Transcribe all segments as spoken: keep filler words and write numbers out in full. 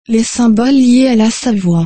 Les symboles liés à la Savoie.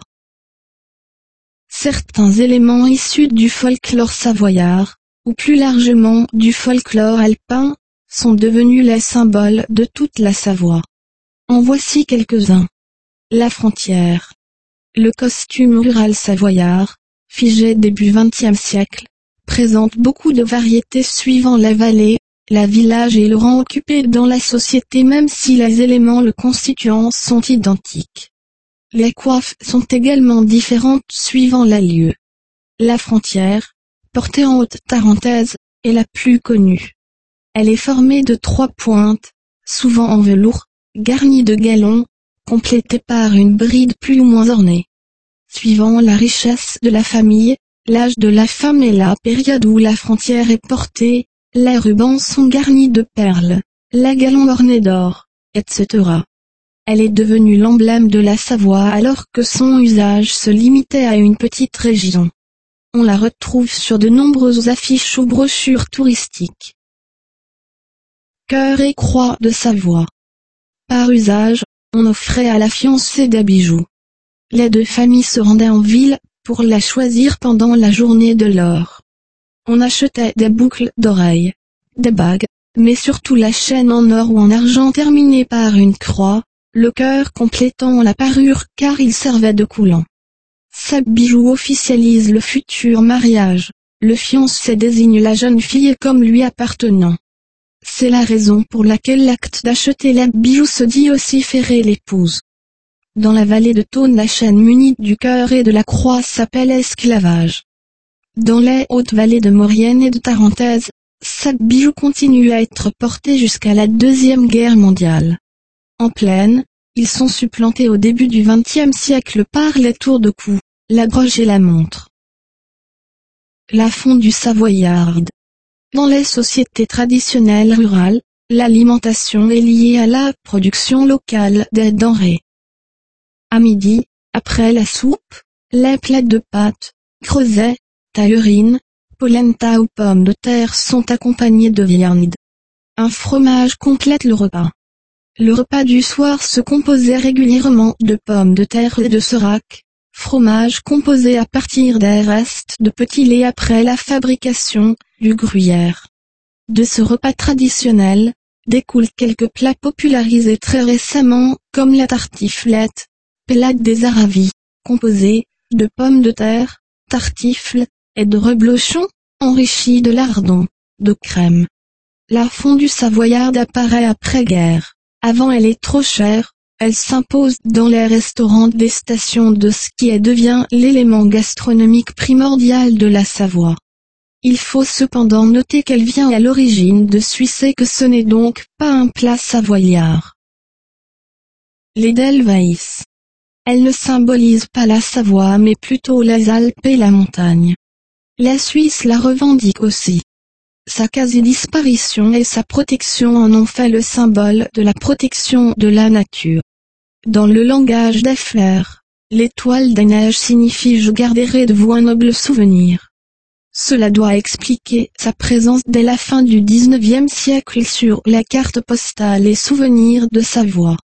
Certains éléments issus du folklore savoyard, ou plus largement du folklore alpin, sont devenus les symboles de toute la Savoie. En voici quelques-uns. La frontière. Le costume rural savoyard, figé début vingtième siècle, présente beaucoup de variétés suivant la vallée, la village et le rang occupé dans la société, même si les éléments le constituant sont identiques. Les coiffes sont également différentes suivant la lieu. La frontière, portée en haute tarentaise, est la plus connue. Elle est formée de trois pointes, souvent en velours, garnies de galons, complétées par une bride plus ou moins ornée. Suivant la richesse de la famille, l'âge de la femme et la période où la frontière est portée, les rubans sont garnis de perles, les galons ornés d'or, et cetera. Elle est devenue l'emblème de la Savoie alors que son usage se limitait à une petite région. On la retrouve sur de nombreuses affiches ou brochures touristiques. Cœur et croix de Savoie. Par usage, on offrait à la fiancée des bijoux. Les deux familles se rendaient en ville pour la choisir pendant la journée de l'or. On achetait des boucles d'oreilles, des bagues, mais surtout la chaîne en or ou en argent terminée par une croix, le cœur complétant la parure car il servait de coulant. Ces bijoux officialisent le futur mariage, le fiancé désigne la jeune fille comme lui appartenant. C'est la raison pour laquelle l'acte d'acheter les bijoux se dit aussi ferrer l'épouse. Dans la vallée de Thône, la chaîne munie du cœur et de la croix s'appelle esclavage. Dans les hautes vallées de Maurienne et de Tarentaise, ces bijoux continuent à être portés jusqu'à la Deuxième Guerre mondiale. En plaine, ils sont supplantés au début du vingtième siècle par les tours de cou, la broche et la montre. La fondue savoyarde. Dans les sociétés traditionnelles rurales, l'alimentation est liée à la production locale des denrées. À midi, après la soupe, les plats de pâtes, creusets, taurine, polenta ou pommes de terre sont accompagnés de viande. Un fromage complète le repas. Le repas du soir se composait régulièrement de pommes de terre et de serac, fromage composé à partir des restes de petit lait après la fabrication du gruyère. De ce repas traditionnel, découlent quelques plats popularisés très récemment, comme la tartiflette, pelade des Aravis, composée de pommes de terre, tartifles, et de reblochon, enrichis de lardons, de crème. La fondue savoyarde apparaît après-guerre. Avant elle est trop chère, elle s'impose dans les restaurants des stations de ski et devient l'élément gastronomique primordial de la Savoie. Il faut cependant noter qu'elle vient à l'origine de Suisse et que ce n'est donc pas un plat savoyard. L'Edelweiss. Elle ne symbolise pas la Savoie mais plutôt les Alpes et la montagne. Les Suisses la revendiquent aussi. Sa quasi-disparition et sa protection en ont fait le symbole de la protection de la nature. Dans le langage des fleurs, l'étoile des neiges signifie « je garderai de vous un noble souvenir ». Cela doit expliquer sa présence dès la fin du dix-neuvième siècle sur les cartes postales et souvenirs de Savoie.